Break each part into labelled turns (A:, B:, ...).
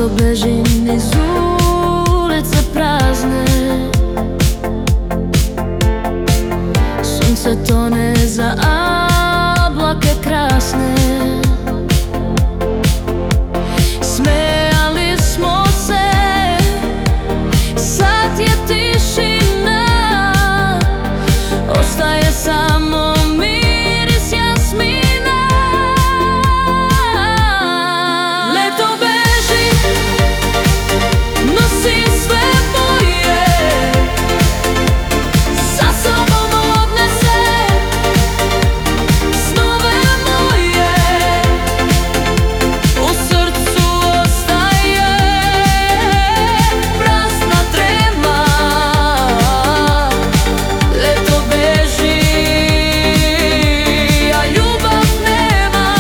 A: Leto beži niz ulice prazne, sunce tone za oblake krasne. Smejali smo se, sad je tišina, ostaje samo miris jasmina. Leto beži, nosi sve boje, sa sobom odnese snove moje, u srcu ostaje prazna trema. Leto beži, a ljubav nema.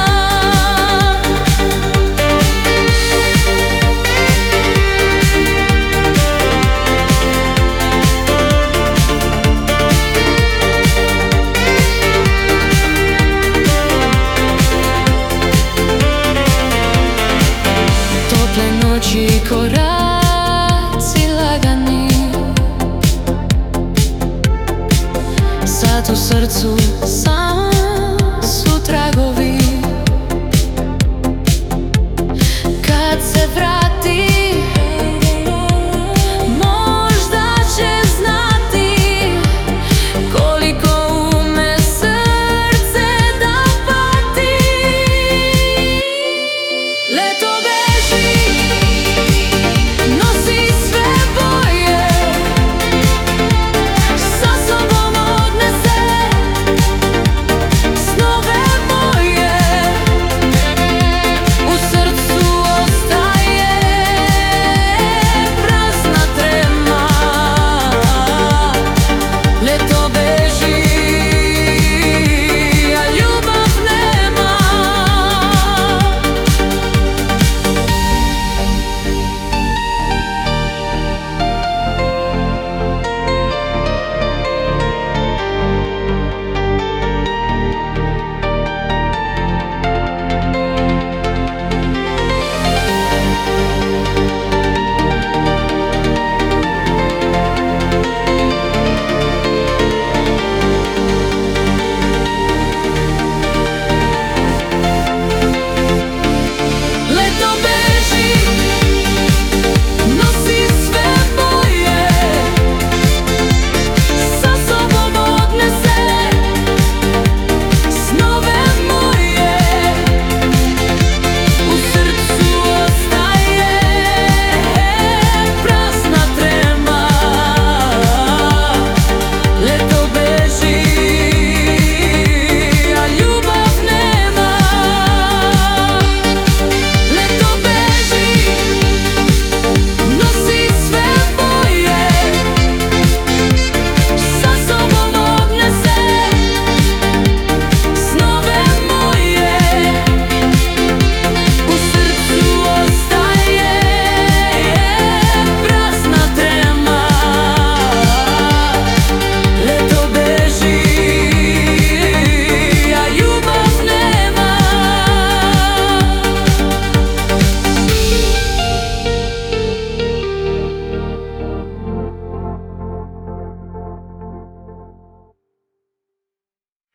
A: Tople noći, koraci lagani, sad u srcu sam